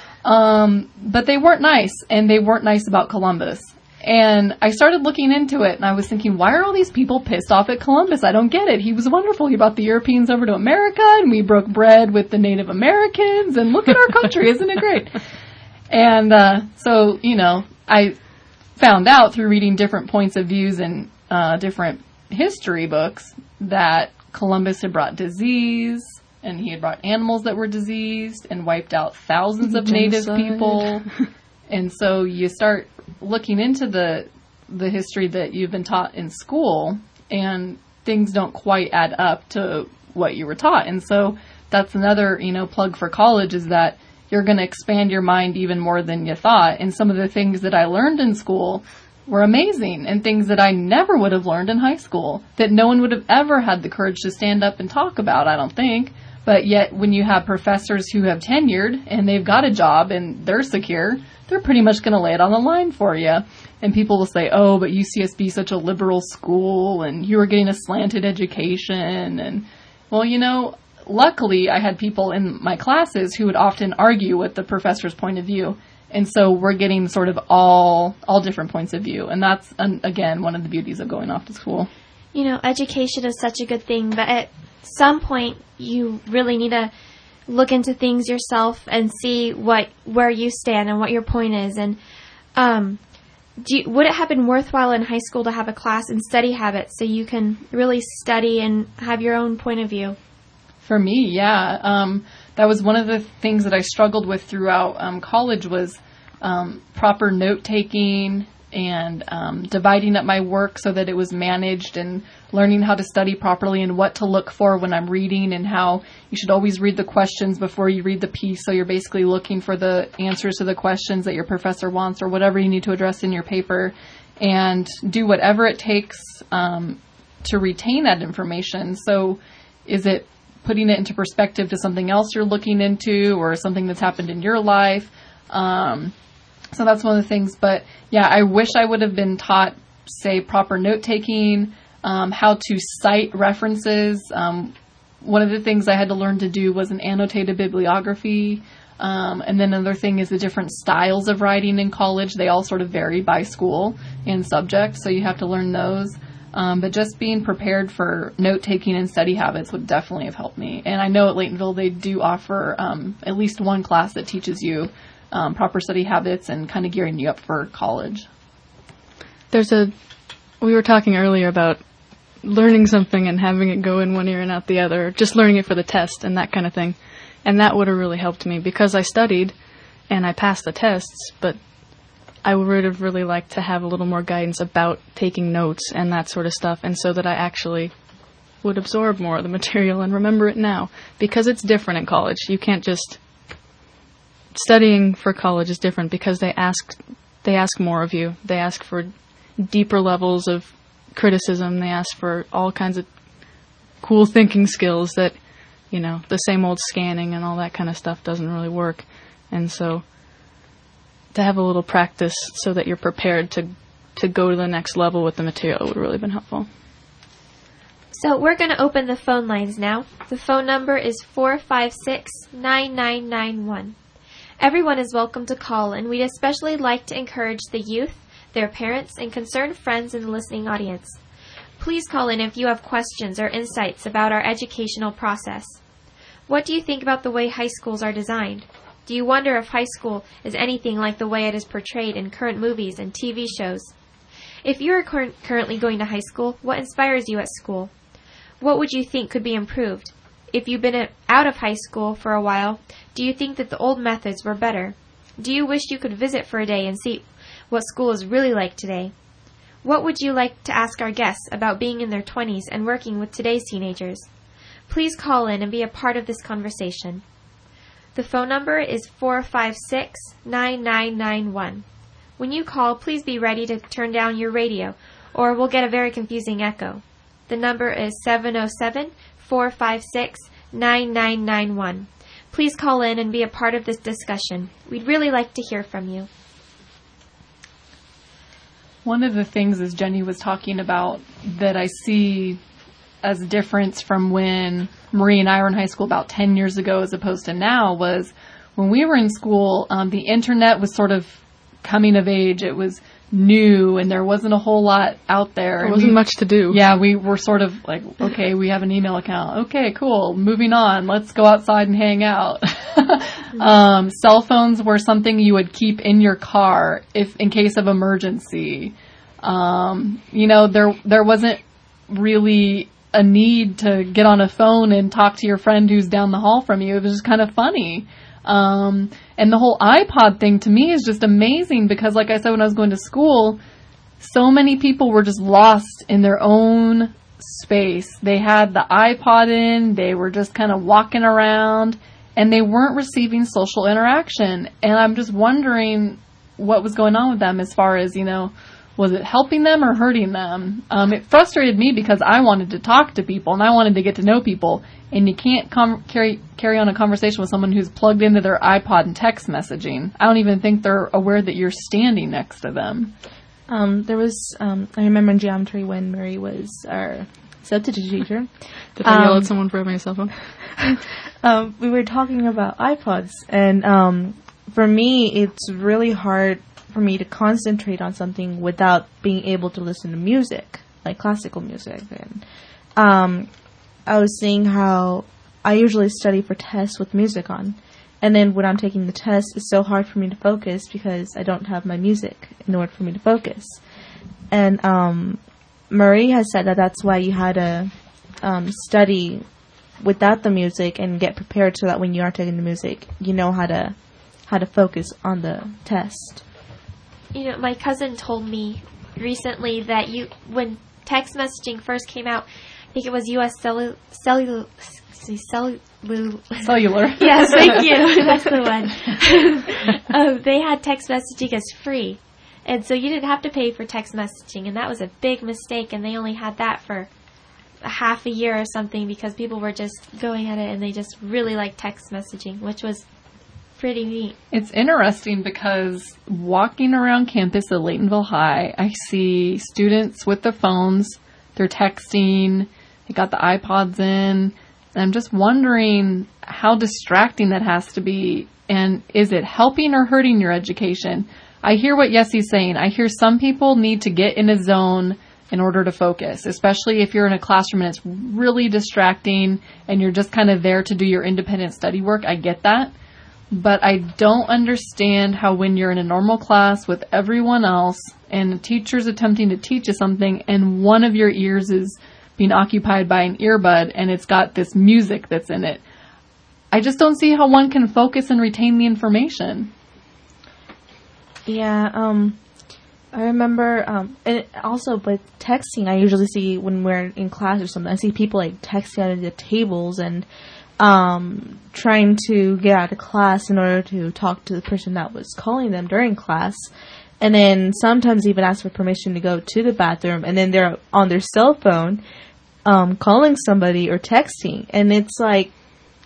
B: But they weren't nice, and they weren't nice about Columbus. And I started looking into it, and I was thinking, why are all these people pissed off at Columbus? I don't get it. He was wonderful. He brought the Europeans over to America, and we broke bread with the Native Americans, and look at our country. Isn't it great? And so, you know, I found out through reading different points of views in different history books that Columbus had brought disease, and he had brought animals that were diseased and wiped out thousands of Native people. And so you start looking into the history that you've been taught in school, and things don't quite add up to what you were taught. And so that's another, you know, plug for college, is that you're going to expand your mind even more than you thought. And some of the things that I learned in school were amazing, and things that I never would have learned in high school, that no one would have ever had the courage to stand up and talk about, I don't think. But yet when you have professors who have tenured and they've got a job and they're secure, they're pretty much going to lay it on the line for you. And people will say, oh, but UCSB is such a liberal school and you were getting a slanted education. And, well, you know, luckily I had people in my classes who would often argue with the professor's point of view. And so we're getting sort of all different points of view. And that's, again, one of the beauties of going off to school.
A: You know, education is such a good thing, but at some point you really need to look into things yourself and see where you stand and what your point is. And would it have been worthwhile in high school to have a class in study habits so you can really study and have your own point of view?
B: For me, yeah. That was one of the things that I struggled with throughout college, was proper note-taking and dividing up my work so that it was managed, and learning how to study properly and what to look for when I'm reading, and how you should always read the questions before you read the piece. So you're basically looking for the answers to the questions that your professor wants or whatever you need to address in your paper. and do whatever it takes to retain that information. So is it putting it into perspective to something else you're looking into or something that's happened in your life? So that's one of the things. But yeah, I wish I would have been taught, say, proper note-taking, how to cite references. One of the things I had to learn to do was an annotated bibliography. And then another thing is the different styles of writing in college. They all sort of vary by school and subject, so you have to learn those. But just being prepared for note-taking and study habits would definitely have helped me. And I know at Laytonville they do offer at least one class that teaches you proper study habits and kind of gearing you up for college.
C: We were talking earlier about learning something and having it go in one ear and out the other, just learning it for the test and that kind of thing. And that would have really helped me because I studied and I passed the tests, but I would have really liked to have a little more guidance about taking notes and that sort of stuff, and so that I actually would absorb more of the material and remember it now. Because it's different in college. You can't just... Studying for college is different because they ask more of you. They ask for deeper levels of criticism. They ask for all kinds of cool thinking skills that, the same old scanning and all that kind of stuff doesn't really work. And so to have a little practice so that you're prepared to go to the next level with the material would really have been helpful.
A: So we're going to open the phone lines now. The phone number is 456-9991. Everyone is welcome to call, and we'd especially like to encourage the youth, their parents, and concerned friends in the listening audience. Please call in if you have questions or insights about our educational process. What do you think about the way high schools are designed? Do you wonder if high school is anything like the way it is portrayed in current movies and TV shows? If you are currently going to high school, what inspires you at school? What would you think could be improved? If you've been out of high school for a while, do you think that the old methods were better? Do you wish you could visit for a day and see what school is really like today? What would you like to ask our guests about being in their 20s and working with today's teenagers? Please call in and be a part of this conversation. The phone number is 456-9991. When you call, please be ready to turn down your radio, or we'll get a very confusing echo. The number is 707-456-9991. Please call in and be a part of this discussion. We'd really like to hear from you.
B: One of the things, as Jenny was talking about, that I see as a difference from when Marie and I were in high school about 10 years ago as opposed to now was when we were in school, the internet was sort of coming of age. It was new and there wasn't a whole lot out there.
C: There wasn't much to do.
B: Yeah, we were sort of like, okay, we have an email account. Okay, cool. Moving on. Let's go outside and hang out. Cell phones were something you would keep in your car in case of emergency. There wasn't really a need to get on a phone and talk to your friend who's down the hall from you. It was just kind of funny. And the whole iPod thing to me is just amazing because, like I said, when I was going to school, so many people were just lost in their own space. They had the iPod in, they were just kind of walking around, and they weren't receiving social interaction. And I'm just wondering what was going on with them as far as, was it helping them or hurting them? It frustrated me because I wanted to talk to people and I wanted to get to know people. And you can't carry on a conversation with someone who's plugged into their iPod and text messaging. I don't even think they're aware that you're standing next to them.
D: There was, I remember in geometry when Mary was our substitute teacher.
C: Did I yell at someone for having a cell phone?
D: We were talking about iPods, and for me, it's really hard for me to concentrate on something without being able to listen to music, like classical music. And I was seeing how I usually study for tests with music on. And then when I'm taking the test, it's so hard for me to focus because I don't have my music in order for me to focus. And Marie has said that that's why you had to study without the music and get prepared so that when you are taking the music, you know how to focus on the test.
A: My cousin told me recently that when text messaging first came out, I think it was U.S. Cellular. Yes, thank you. That's the one. They had text messaging as free. And so you didn't have to pay for text messaging, and that was a big mistake, and they only had that for a half a year or something because people were just going at it and they just really liked text messaging, which was pretty neat.
B: It's interesting because walking around campus at Laytonville High, I see students with their phones, they're texting, they got the iPods in, and I'm just wondering how distracting that has to be, and is it helping or hurting your education? I hear what Yessie's saying. I hear some people need to get in a zone in order to focus, especially if you're in a classroom and it's really distracting and you're just kind of there to do your independent study work. I get that. But I don't understand how when you're in a normal class with everyone else and the teacher's attempting to teach you something and one of your ears is being occupied by an earbud and it's got this music that's in it. I just don't see how one can focus and retain the information.
D: Yeah, I remember, and also with texting, I usually see when we're in class or something, I see people like texting under the tables and trying to get out of class in order to talk to the person that was calling them during class. And then sometimes even ask for permission to go to the bathroom, and then they're on their cell phone calling somebody or texting. And it's like,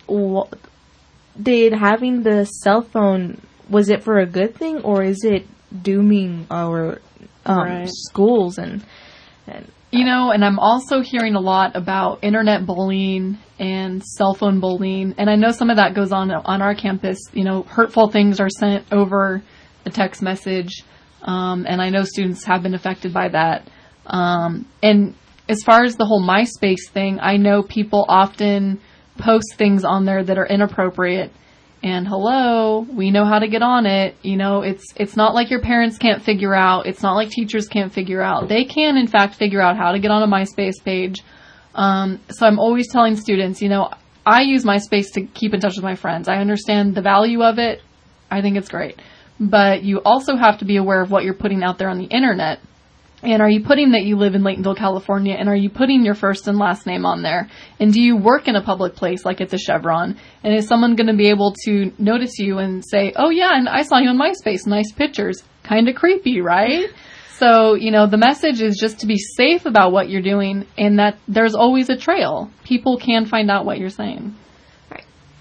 D: did having the cell phone, was it for a good thing, or is it dooming our schools and
B: you know, and I'm also hearing a lot about internet bullying and cell phone bullying, and I know some of that goes on our campus. You know, hurtful things are sent over a text message, and I know students have been affected by that. And as far as the whole MySpace thing, I know people often post things on there that are inappropriate. And hello, we know how to get on it. You know, it's not like your parents can't figure out. It's not like teachers can't figure out. They can, in fact, figure out how to get on a MySpace page. So I'm always telling students, you know, I use MySpace to keep in touch with my friends. I understand the value of it. I think it's great. But you also have to be aware of what you're putting out there on the internet. And are you putting that you live in Laytonville, California? And are you putting your first and last name on there? And do you work in a public place like it's a Chevron? And is someone going to be able to notice you and say, oh yeah, and I saw you on MySpace, nice pictures. Kind of creepy, right? So, you know, the message is just to be safe about what you're doing and that there's always a trail. People can find out what you're saying.
A: Right.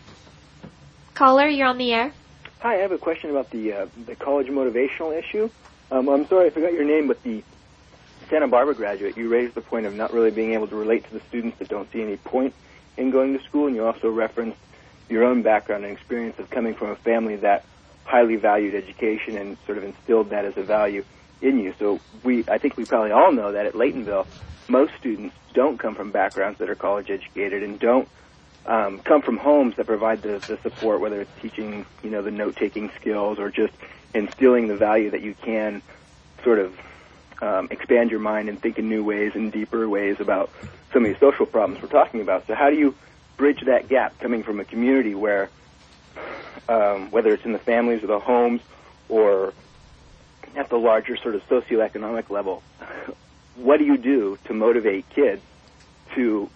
A: Caller, you're on the air.
E: Hi, I have a question about the college motivational issue. I'm sorry I forgot your name, but the Santa Barbara graduate, you raised the point of not really being able to relate to the students that don't see any point in going to school, and you also referenced your own background and experience of coming from a family that highly valued education and sort of instilled that as a value in you. So I think we probably all know that at Laytonville, most students don't come from backgrounds that are college educated and don't come from homes that provide the support, whether it's teaching, you know, the note-taking skills or just instilling the value that you can sort of expand your mind and think in new ways and deeper ways about some of these social problems we're talking about. So how do you bridge that gap coming from a community where, whether it's in the families or the homes or at the larger sort of socioeconomic level, what do you do to motivate kids to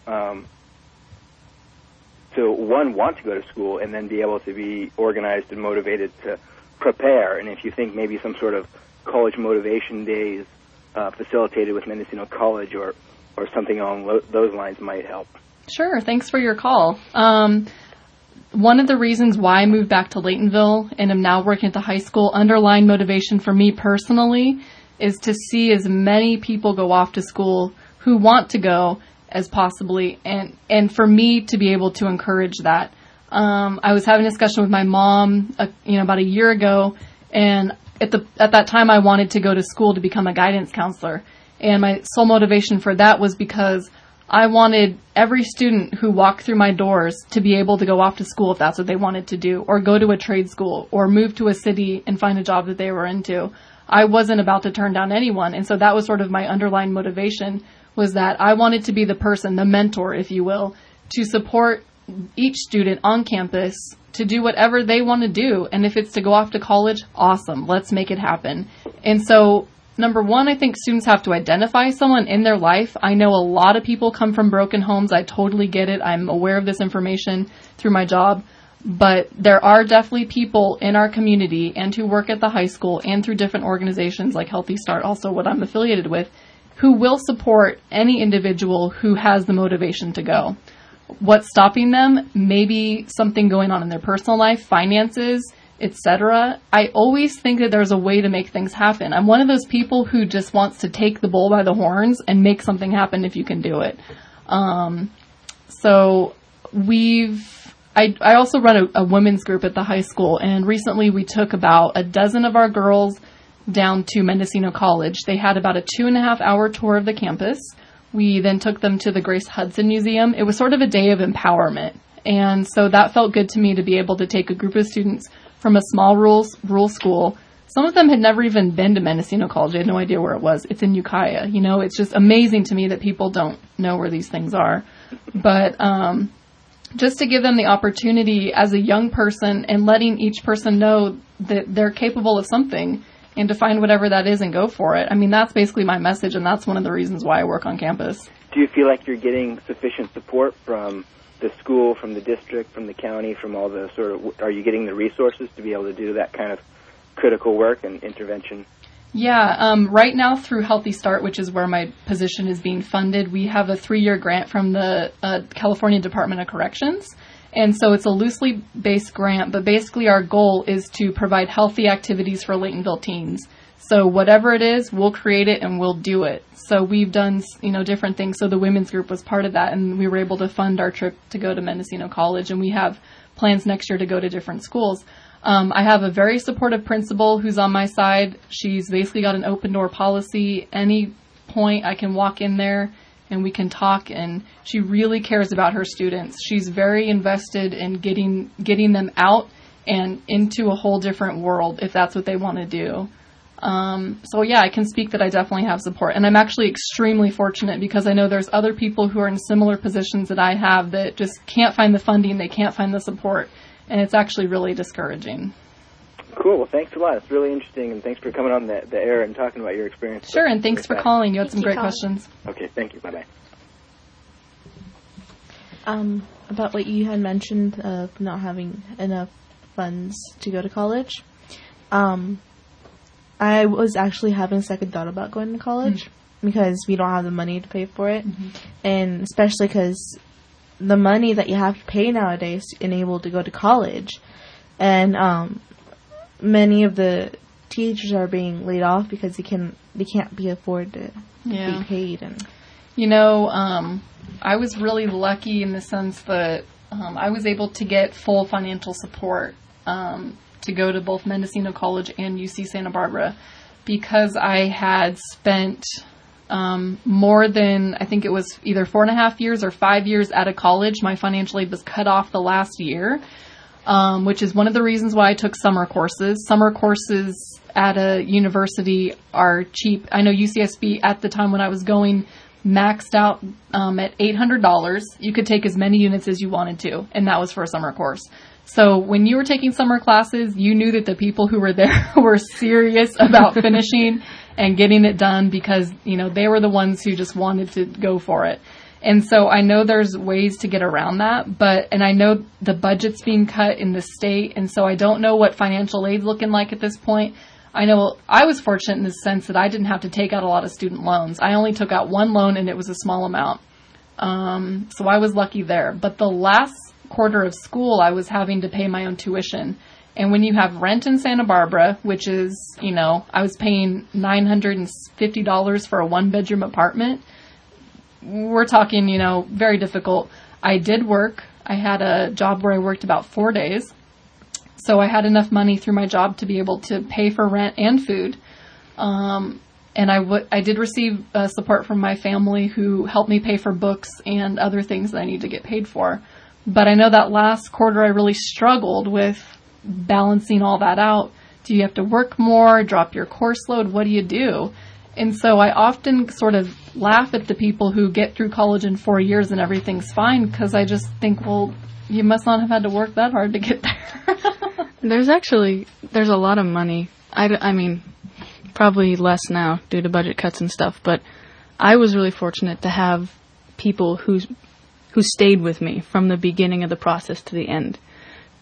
E: one, want to go to school and then be able to be organized and motivated to prepare? And if you think maybe some sort of college motivation days facilitated with Mendocino College or something along those lines might help.
B: Sure. Thanks for your call. One of the reasons why I moved back to Laytonville and am now working at the high school, underlying motivation for me personally is to see as many people go off to school who want to go as possibly, and for me to be able to encourage that. I was having a discussion with my mom, about a year ago, and at that time I wanted to go to school to become a guidance counselor. And my sole motivation for that was because I wanted every student who walked through my doors to be able to go off to school if that's what they wanted to do, or go to a trade school, or move to a city and find a job that they were into. I wasn't about to turn down anyone. And so that was sort of my underlying motivation, was that I wanted to be the person, the mentor, if you will, to support each student on campus to do whatever they want to do. And if it's to go off to college, awesome. Let's make it happen. And so, number one, I think students have to identify someone in their life. I know a lot of people come from broken homes. I totally get it. I'm aware of this information through my job. But there are definitely people in our community and who work at the high school and through different organizations like Healthy Start, also what I'm affiliated with, who will support any individual who has the motivation to go. What's stopping them? Maybe something going on in their personal life, finances, etc. I always think that there's a way to make things happen. I'm one of those people who just wants to take the bull by the horns and make something happen if you can do it. I also run a women's group at the high school, and recently we took about a dozen of our girls down to Mendocino College. They had about a 2.5-hour tour of the campus. We then took them to the Grace Hudson Museum. It was sort of a day of empowerment, and so that felt good to me to be able to take a group of students from a small rural school. Some of them had never even been to Mendocino College. They had no idea where it was. It's in Ukiah. It's just amazing to me that people don't know where these things are. But just to give them the opportunity as a young person and letting each person know that they're capable of something and to find whatever that is and go for it. I mean, that's basically my message, and that's one of the reasons why I work on campus.
E: Do you feel like you're getting sufficient support from the school, from the district, from the county, from all the are you getting the resources to be able to do that kind of critical work and intervention?
B: Yeah, right now through Healthy Start, which is where my position is being funded, we have a 3-year grant from the California Department of Corrections. And so it's a loosely based grant, but basically our goal is to provide healthy activities for Laytonville teens. So whatever it is, we'll create it and we'll do it. So we've done, different things. So the women's group was part of that, and we were able to fund our trip to go to Mendocino College, and we have plans next year to go to different schools. I have a very supportive principal who's on my side. She's basically got an open door policy. Any point I can walk in there and we can talk, and she really cares about her students. She's very invested in getting them out and into a whole different world if that's what they want to do. So yeah, I can speak that I definitely have support, and I'm actually extremely fortunate because I know there's other people who are in similar positions that I have that just can't find the funding, they can't find the support. And it's actually really discouraging.
E: Cool. Well, thanks a lot. It's really interesting, and thanks for coming on the air and talking about your experience.
B: Sure, and thanks for calling. You had some great questions.
E: Okay, thank you. Bye-bye.
D: About what you had mentioned of not having enough funds to go to college, I was actually having a second thought about going to college because we don't have the money to pay for it, and especially because the money that you have to pay nowadays to enable to go to college, and many of the teachers are being laid off because they can't be afford to be paid. And I was really lucky in the sense that I was able to get full financial support to go to both Mendocino College and UC Santa Barbara because I had spent more than, I think it was either 4.5 years or 5 years out of college. My financial aid was cut off the last year, which is one of the reasons why I took summer courses. Summer courses at a university are cheap. I know UCSB at the time when I was going maxed out at $800. You could take as many units as you wanted to, and that was for a summer course. So when you were taking summer classes, you knew that the people who were there were serious about finishing and getting it done because, they were the ones who just wanted to go for it. And so I know there's ways to get around that, and I know the budget's being cut in the state, and so I don't know what financial aid's looking like at this point. I know I was fortunate in the sense that I didn't have to take out a lot of student loans. I only took out one loan, and it was a small amount. So I was lucky there. But the last quarter of school, I was having to pay my own tuition. And when you have rent in Santa Barbara, which is, I was paying $950 for a 1-bedroom apartment, we're talking, very difficult. I did work. I had a job where I worked about 4 days. So I had enough money through my job to be able to pay for rent and food. And I did receive support from my family who helped me pay for books and other things that I need to get paid for. But I know that last quarter I really struggled with balancing all that out. Do you have to work more, drop your course load? What do you do? And so I often sort of laugh at the people who get through college in 4 years and everything's fine because I just think, well, you must not have had to work that hard to get there.
C: There's a lot of money. I mean, probably less now due to budget cuts and stuff, but I was really fortunate to have people who stayed with me from the beginning of the process to the end.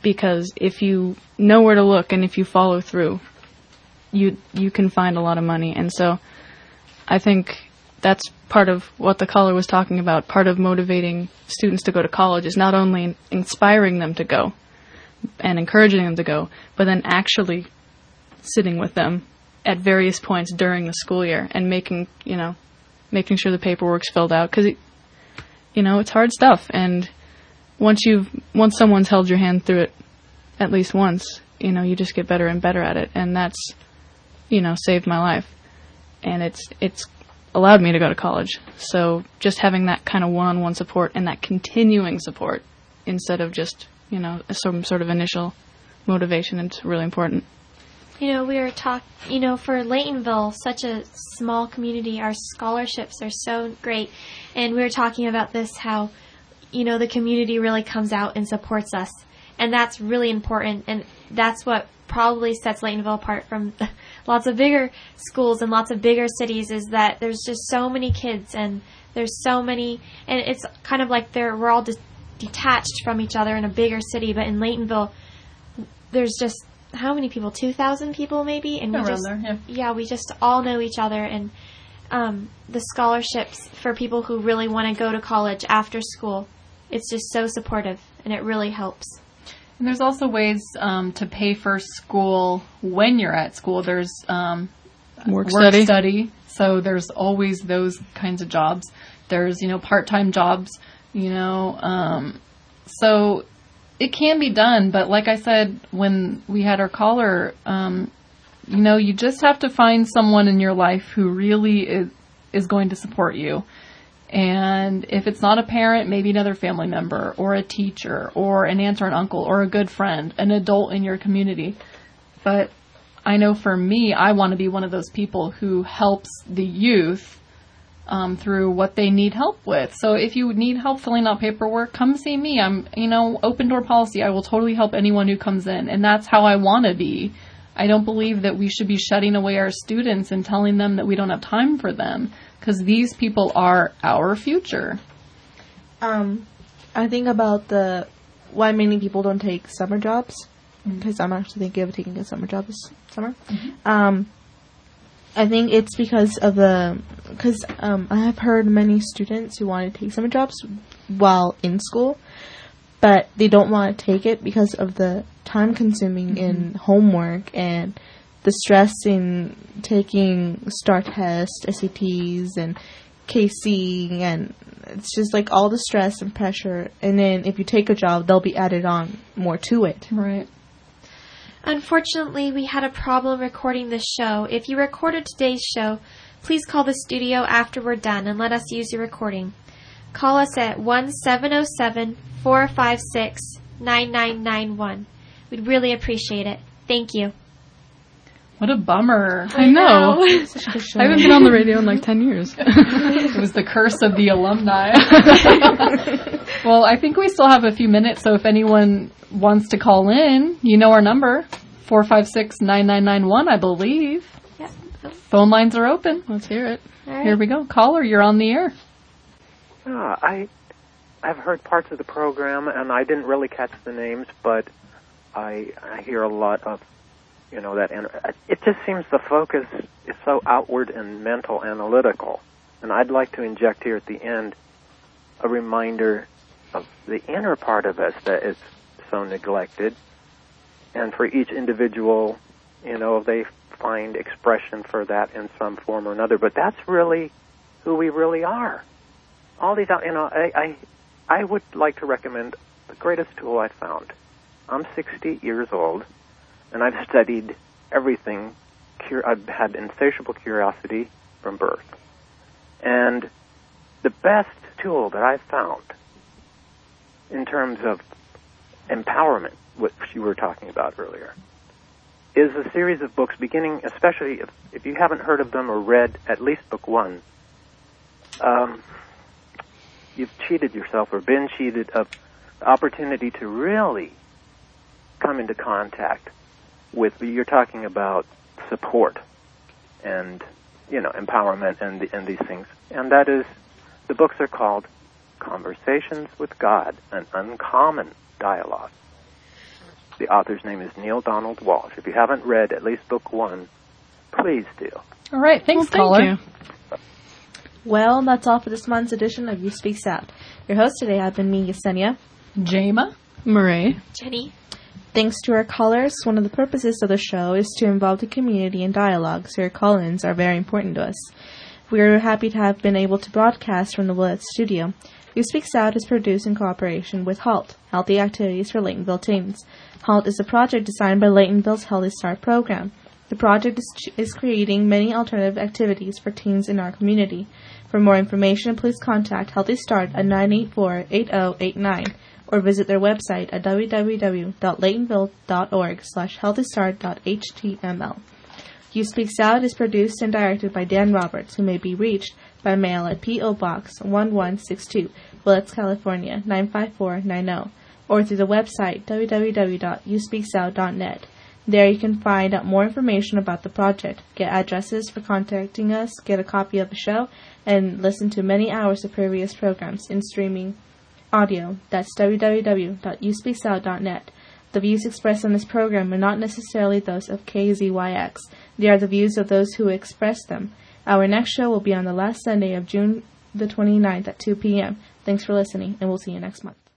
C: because if you know where to look and if you follow through, you can find a lot of money. And so I think that's part of what the caller was talking about. Part of motivating students to go to college is not only inspiring them to go and encouraging them to go, but then actually sitting with them at various points during the school year and making sure the paperwork's filled out, because it's hard stuff. And once someone's held your hand through it at least once, you just get better and better at it. And that's, saved my life. And it's allowed me to go to college. So just having that kind of one-on-one support and that continuing support instead of just, some sort of initial motivation, it's really important.
A: We were for Laytonville, such a small community, our scholarships are so great. And we were talking about this, how, the community really comes out and supports us. And that's really important. And that's what probably sets Laytonville apart from lots of bigger schools and lots of bigger cities, is that there's just so many kids and there's so many, and it's kind of like we're all detached from each other in a bigger city. But in Laytonville, there's just, how many people? 2,000 people maybe? And we just all know each other. And the scholarships for people who really want to go to college after school, it's just so supportive, and it really helps.
B: And there's also ways to pay for school when you're at school. There's
C: work study.
B: So there's always those kinds of jobs. There's, part-time jobs, so it can be done. But like I said, when we had our caller, you just have to find someone in your life who really is going to support you. And if it's not a parent, maybe another family member or a teacher or an aunt or an uncle or a good friend, an adult in your community. But I know for me, I want to be one of those people who helps the youth through what they need help with. So if you need help filling out paperwork, come see me. I'm, open door policy. I will totally help anyone who comes in. And that's how I want to be. I don't believe that we should be shutting away our students and telling them that we don't have time for them, because these people are our future.
D: I think about why many people don't take summer jobs, because I'm actually thinking of taking a summer job this summer. Mm-hmm. I think it's because I have heard many students who want to take summer jobs while in school, but they don't want to take it because of the time consuming in homework and the stress in taking STAR tests, SATs, and KC, and it's just like all the stress and pressure. And then if you take a job, they'll be added on more to it.
B: Right.
A: Unfortunately, we had a problem recording this show. If you recorded today's show, please call the studio after we're done and let us use your recording. Call us at 1-707-456-9991. We'd really appreciate it. Thank you.
B: What a bummer.
C: I know. I haven't been on the radio in like 10 years.
B: It was the curse of the alumni. Well, I think we still have a few minutes, so if anyone wants to call in, our number, 456-9991, I believe.
A: Yep.
B: Phone lines are open.
C: Let's hear it.
A: All right.
B: Here we go. Caller, you're on the air.
F: I've heard parts of the program, and I didn't really catch the names, but I hear a lot of, that it just seems the focus is so outward and mental analytical. And I'd like to inject here at the end a reminder of the inner part of us that is so neglected. And for each individual, they find expression for that in some form or another. But that's really who we really are. All these, I would like to recommend the greatest tool I found. I'm 60 years old, and I've studied everything. I've had insatiable curiosity from birth. And the best tool that I've found in terms of empowerment, which you were talking about earlier, is a series of books beginning, especially if you haven't heard of them or read at least book one, you've cheated yourself or been cheated of the opportunity to really come into contact with, you're talking about support and, empowerment and these things. And that is, the books are called Conversations with God, an Uncommon Dialogue. The author's name is Neil Donald Walsch. If you haven't read at least book 1, please do.
B: All right. Thanks,
C: Well,
B: caller.
C: thank you.
D: Well, that's all for this month's edition of You Speaks Out. Your host today have been me, Yesenia.
B: Jama.
C: Murray.
A: Jenny.
D: Thanks to our callers, one of the purposes of the show is to involve the community in dialogue, so your call-ins are very important to us. We are happy to have been able to broadcast from the Willett studio. You Speaks Out is produced in cooperation with HALT, Healthy Activities for Laytonville Teens. HALT is a project designed by Laytonville's Healthy Start program. The project is creating many alternative activities for teens in our community. For more information, please contact Healthy Start at 984-8089 or visit their website at www.laytonville.org/healthystart.html. You Speaks Out is produced and directed by Dan Roberts, who may be reached by mail at P.O. Box 1162, Willits, California 95490, or through the website www.youspeaksout.net. There you can find out more information about the project, get addresses for contacting us, get a copy of the show, and listen to many hours of previous programs in streaming audio. That's www.youspeaksout.net. The views expressed on this program are not necessarily those of KZYX. They are the views of those who express them. Our next show will be on the last Sunday of June the 29th at 2 p.m. Thanks for listening, and we'll see you next month.